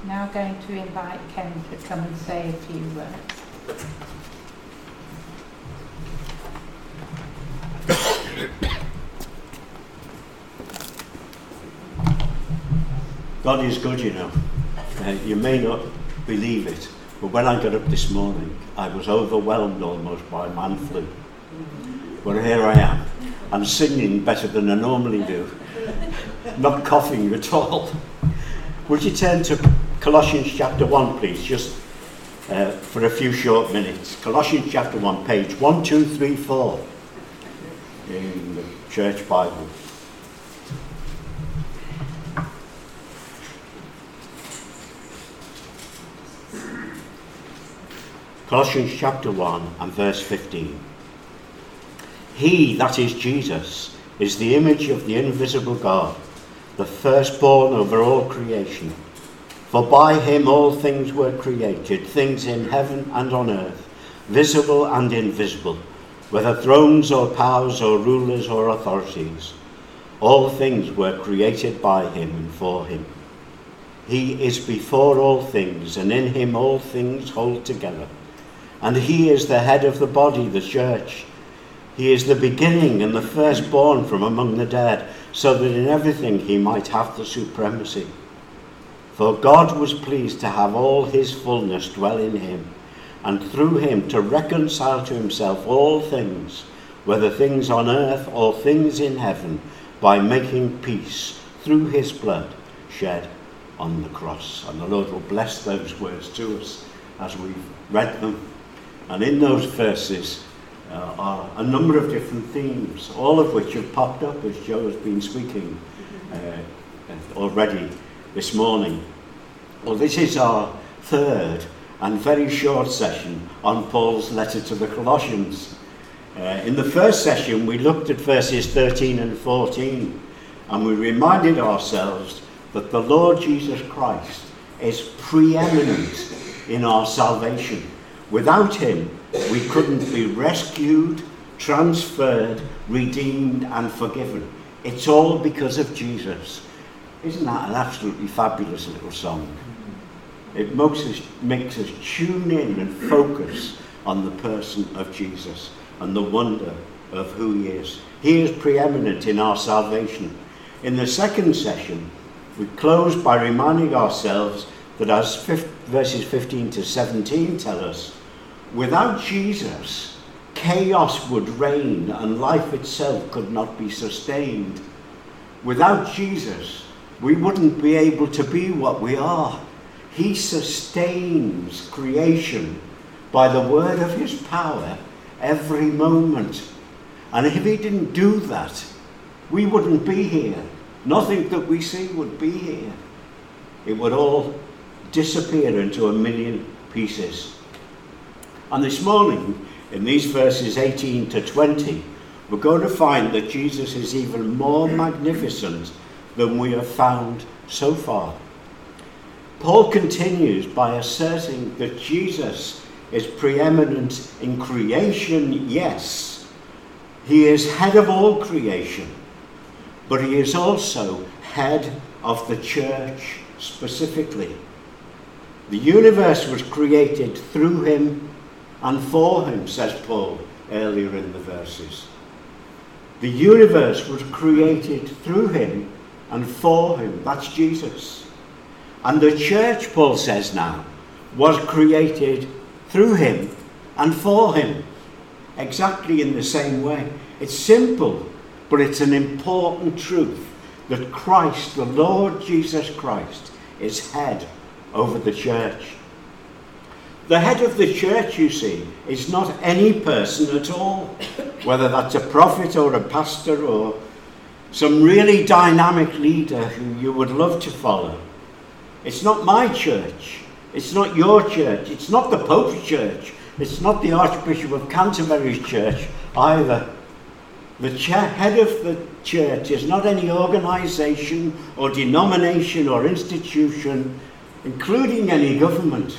now going to invite Ken to come and say a few words. God is good, you know. You may not believe it, but when I got up this morning, I was overwhelmed almost by man flu. But here I am. I'm singing better than I normally do. Not coughing at all. Would you turn to Colossians chapter 1, please, just for a few short minutes. Colossians chapter 1, page 1234 in the Church Bible. Colossians chapter 1 and verse 15. He, that is Jesus, is the image of the invisible God, the firstborn over all creation. For by him all things were created, things in heaven and on earth, visible and invisible, whether thrones or powers or rulers or authorities. All things were created by him and for him. He is before all things, and in him all things hold together. And he is the head of the body, the church. He is the beginning and the firstborn from among the dead, so that in everything he might have the supremacy. For God was pleased to have all his fullness dwell in him, and through him to reconcile to himself all things, whether things on earth or things in heaven, by making peace through his blood shed on the cross. And the Lord will bless those words to us as we've read them. And in those verses are a number of different themes, all of which have popped up as Joe has been speaking already this morning. Well, this is our third and very short session on Paul's letter to the Colossians. In the first session, we looked at verses 13 and 14, and we reminded ourselves that the Lord Jesus Christ is preeminent in our salvation. Without him, we couldn't be rescued, transferred, redeemed, and forgiven. It's all because of Jesus. Isn't that an absolutely fabulous little song? It makes us tune in and focus on the person of Jesus and the wonder of who he is. He is preeminent in our salvation. In the second session, we closed by reminding ourselves that as verses 15 to 17 tell us, without Jesus, chaos would reign and life itself could not be sustained. Without Jesus, we wouldn't be able to be what we are. He sustains creation by the word of his power every moment. And if he didn't do that, we wouldn't be here. Nothing that we see would be here. It would all disappear into a million pieces. And this morning, in these verses 18 to 20, we're going to find that Jesus is even more magnificent than we have found so far. Paul continues by asserting that Jesus is preeminent in creation, yes. He is head of all creation, but he is also head of the church specifically. The universe was created through him and for him, says Paul earlier in the verses. The universe was created through him and for him. That's Jesus. And the church, Paul says now, was created through him and for him. Exactly in the same way. It's simple, but it's an important truth that Christ, the Lord Jesus Christ, is head over the church. The head of the church, you see, is not any person at all, whether that's a prophet or a pastor or some really dynamic leader who you would love to follow. It's not my church. It's not your church. It's not the Pope's church. It's not the Archbishop of Canterbury's church either. The head of the church is not any organisation or denomination or institution, including any government.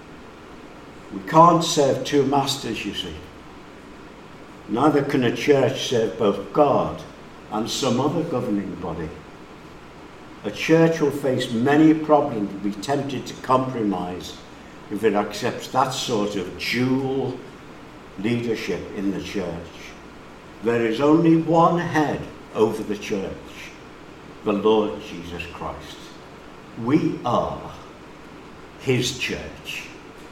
We can't serve two masters, you see. Neither can a church serve both God and some other governing body. A church will face many problems and be tempted to compromise if it accepts that sort of dual leadership in the church. There is only one head over the church, the Lord Jesus Christ. We are his church.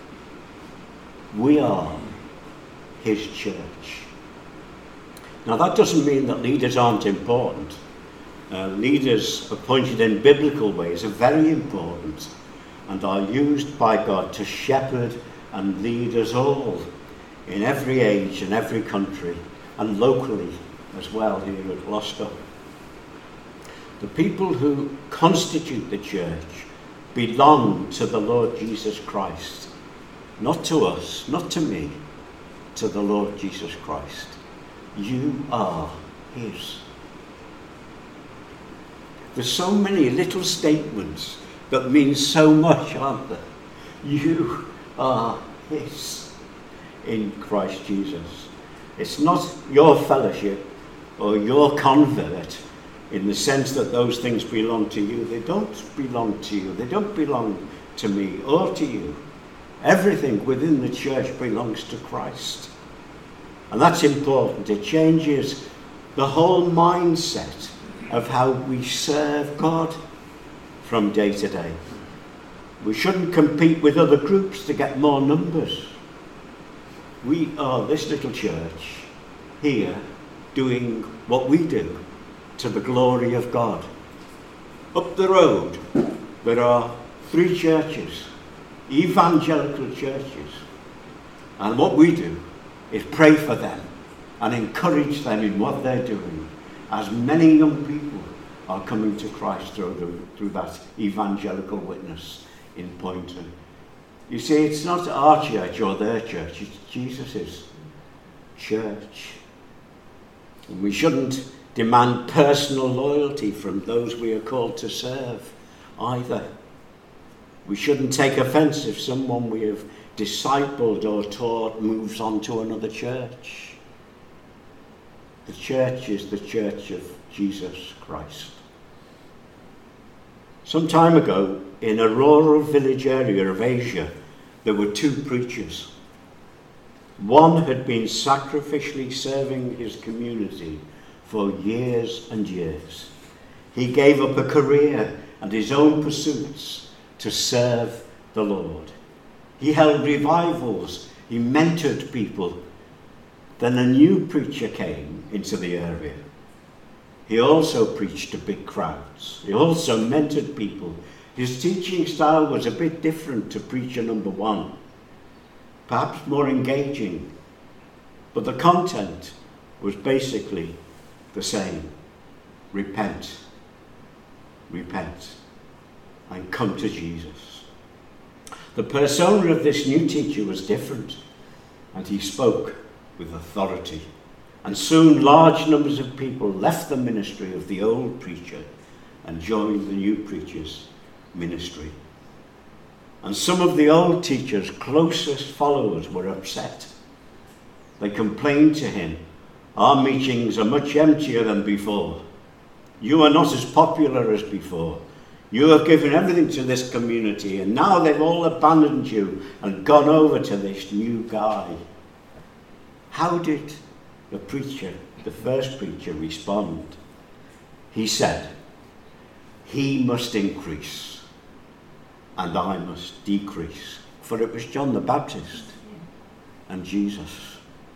We are his church. Now that doesn't mean that leaders aren't important. Leaders appointed in biblical ways are very important and are used by God to shepherd and lead us all in every age and every country, and locally as well here at Gloucester. The people who constitute the church belong to the Lord Jesus Christ. Not to us, not to me, to the Lord Jesus Christ. You are his. There's so many little statements that mean so much, aren't there? You are his in Christ Jesus. It's not your fellowship or your convert in the sense that those things belong to you. They don't belong to you. They don't belong to me or to you. Everything within the church belongs to Christ. And that's important. It changes the whole mindset of how we serve God from day to day. We shouldn't compete with other groups to get more numbers. We are this little church here doing what we do to the glory of God. Up the road there are 3 churches, evangelical churches, and what we do is pray for them and encourage them in what they're doing, as many young people are coming to Christ through that evangelical witness in Poynton. You see, it's not our church or their church, it's Jesus' church. And we shouldn't demand personal loyalty from those we are called to serve either. We shouldn't take offence if someone we have discipled or taught moves on to another church. The church is the church of Jesus Christ. Some time ago, in a rural village area of Asia, there were 2 preachers. One had been sacrificially serving his community for years and years. He gave up a career and his own pursuits to serve the Lord. He held revivals, he mentored people. Then a new preacher came into the area. He also preached to big crowds. He also mentored people. His teaching style was a bit different to preacher number 1, perhaps more engaging, but the content was basically the same. Repent, repent, and come to Jesus. The persona of this new teacher was different, and he spoke with authority. And soon large numbers of people left the ministry of the old preacher and joined the new preacher's ministry. And some of the old teacher's closest followers were upset. They complained to him, "Our meetings are much emptier than before. You are not as popular as before. You have given everything to this community, and now they've all abandoned you and gone over to this new guy." How did the preacher, the first preacher, respond? He said, "He must increase and I must decrease." For it was John the Baptist and Jesus.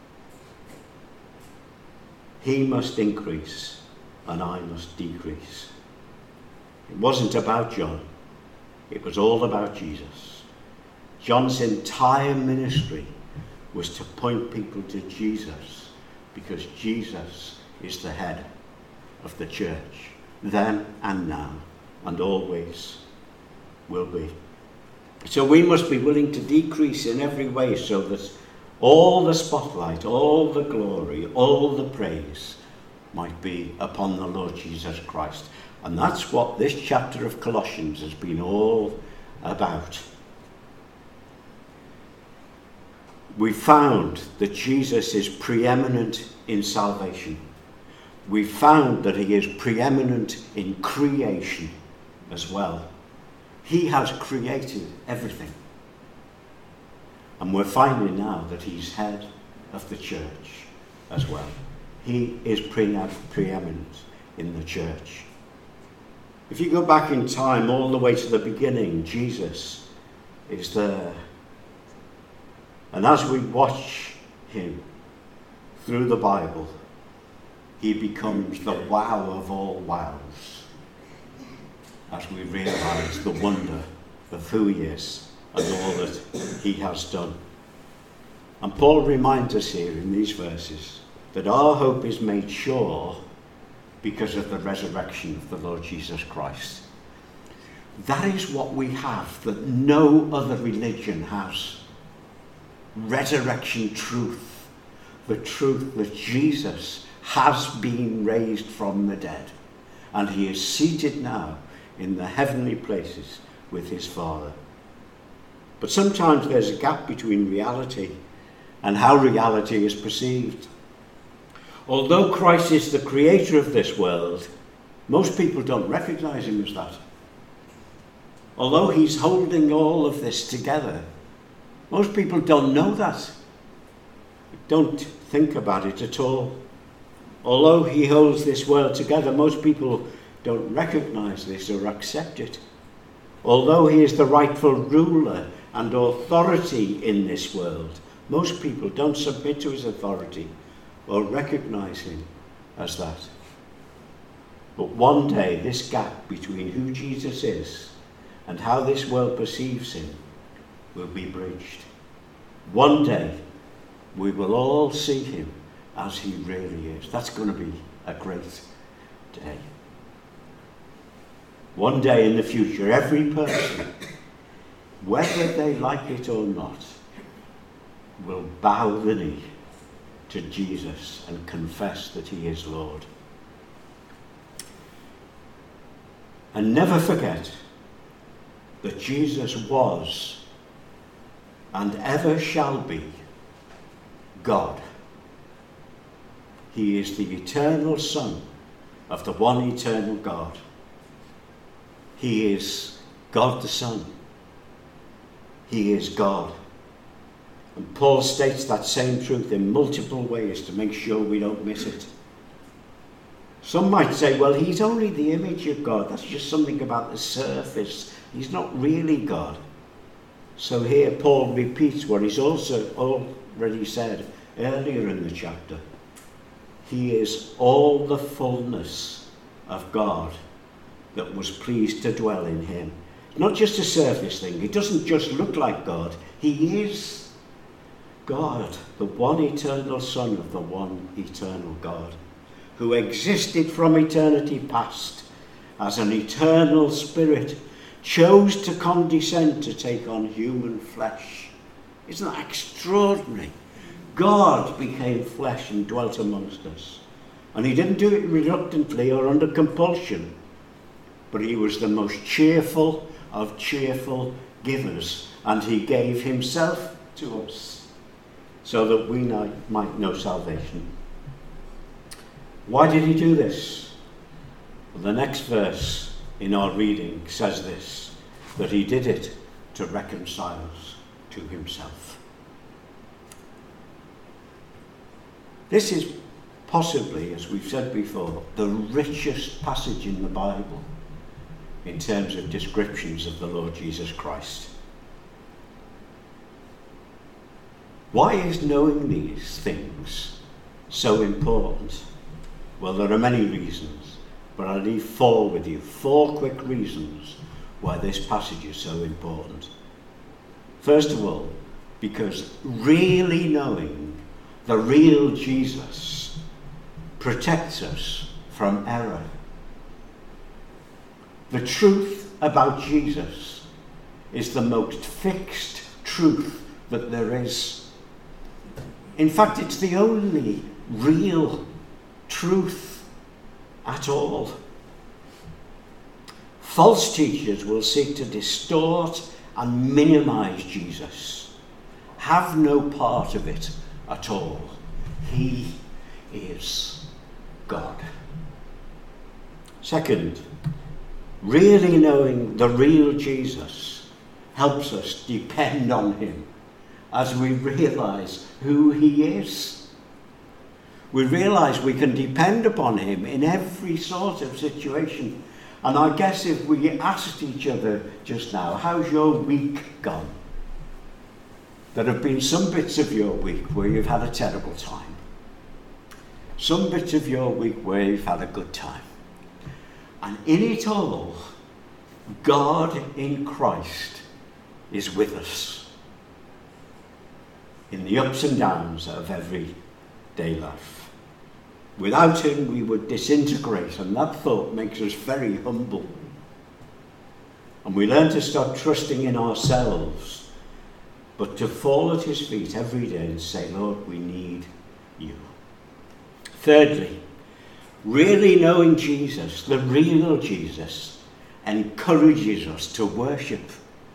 He must increase and I must decrease. It wasn't about John. It was all about Jesus. John's entire ministry was to point people to Jesus, because Jesus is the head of the church, then and now, and always will be. So we must be willing to decrease in every way so that all the spotlight, all the glory, all the praise might be upon the Lord Jesus Christ. And that's what this chapter of Colossians has been all about. We found that Jesus is preeminent in salvation. We found that he is preeminent in creation. as well. He has created everything. And we're finding now that he's head of the church as well. He is preeminent in the church. If you go back in time all the way to the beginning, Jesus is there. And as we watch him through the Bible, he becomes the wow of all wows as we realise the wonder of who he is and all that he has done. And Paul reminds us here in these verses that our hope is made sure because of the resurrection of the Lord Jesus Christ. That is what we have that no other religion has. Resurrection truth. The truth that Jesus has been raised from the dead. And he is seated now in the heavenly places with his Father. But sometimes there's a gap between reality and how reality is perceived. Although Christ is the creator of this world, most people don't recognize him as that. Although he's holding all of this together, most people don't know that. Don't think about it at all. Although he holds this world together, most people don't recognize this or accept it. Although he is the rightful ruler and authority in this world, most people don't submit to his authority or recognize him as that. But one day, this gap between who Jesus is and how this world perceives him will be bridged. One day, we will all see him as he really is. That's going to be a great day. One day in the future, every person, whether they like it or not, will bow the knee to Jesus and confess that he is Lord. And never forget that Jesus was and ever shall be God. He is the eternal Son of the one eternal God. He is God the Son. He is God. And Paul states that same truth in multiple ways to make sure we don't miss it. Some might say, well, he's only the image of God. That's just something about the surface. He's not really God. So here Paul repeats what he's also already said earlier in the chapter. He is all the fullness of God that was pleased to dwell in him. Not just a surface thing. He doesn't just look like God. He is God, the one eternal Son of the one eternal God, who existed from eternity past as an eternal spirit, chose to condescend to take on human flesh. Isn't that extraordinary? God became flesh and dwelt amongst us. And he didn't do it reluctantly or under compulsion, but he was the most cheerful of cheerful givers, and he gave himself to us so that we might know salvation. Why did he do this? Well, the next verse in our reading says this, that he did it to reconcile us to himself. This is possibly, as we've said before, the richest passage in the Bible in terms of descriptions of the Lord Jesus Christ. Why is knowing these things so important? Well, there are many reasons, but I'll leave four with you. 4 quick reasons why this passage is so important. First of all, because really knowing the real Jesus protects us from error. The truth about Jesus is the most fixed truth that there is. In fact, it's the only real truth at all. False teachers will seek to distort and minimize Jesus. Have no part of it at all. He is God. Second, Really knowing the real Jesus helps us depend on him as we realise who he is. We realise we can depend upon him in every sort of situation. And I guess if we asked each other just now, how's your week gone? There have been some bits of your week where you've had a terrible time. Some bits of your week where you've had a good time. And in it all, God in Christ is with us in the ups and downs of everyday life. Without him, we would disintegrate, and that thought makes us very humble. And we learn to stop trusting in ourselves, but to fall at his feet every day and say, Lord, we need you. Thirdly, really knowing Jesus, the real Jesus, encourages us to worship.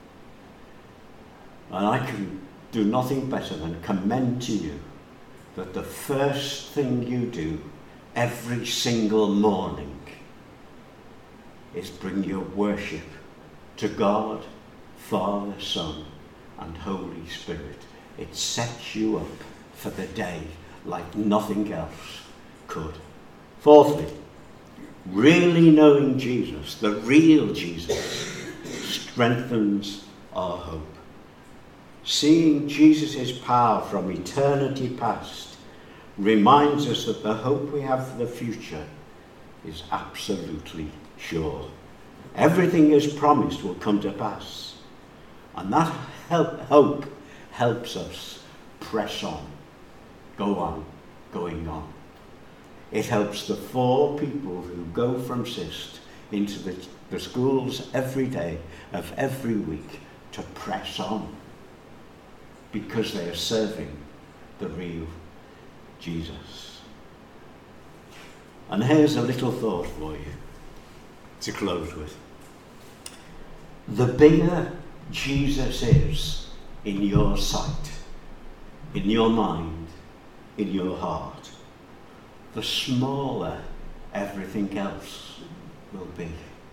And I can do nothing better than commend to you that the first thing you do every single morning is bring your worship to God, Father, Son, and Holy Spirit. It sets you up for the day like nothing else could. Fourthly, really knowing Jesus, the real Jesus, strengthens our hope. Seeing Jesus' power from eternity past reminds us that the hope we have for the future is absolutely sure. Everything is promised will come to pass. And that hope helps us press on, go on, going on. It helps the 4 people who go from SIST into the schools every day of every week to press on because they are serving the real Jesus. And here's a little thought for you to close with. The bigger Jesus is in your sight, in your mind, in your heart, the smaller everything else will be.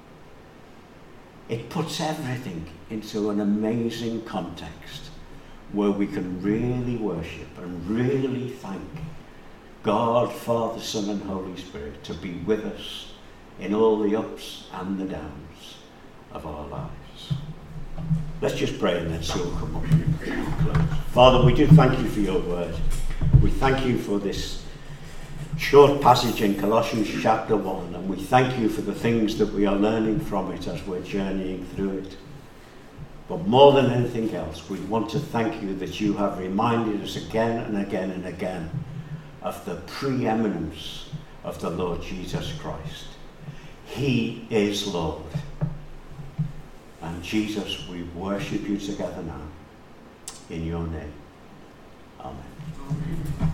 It puts everything into an amazing context where we can really worship and really thank God, Father, Son, and Holy Spirit to be with us in all the ups and the downs of our lives. Let's just pray and then we'll come up and close. Father, we do thank you for your word. We thank you for this short passage in Colossians chapter 1, and we thank you for the things that we are learning from it as we're journeying through it. But more than anything else, we want to thank you that you have reminded us again and again and again of the preeminence of the Lord Jesus Christ. He is Lord. And Jesus, we worship you together now in your name. Amen.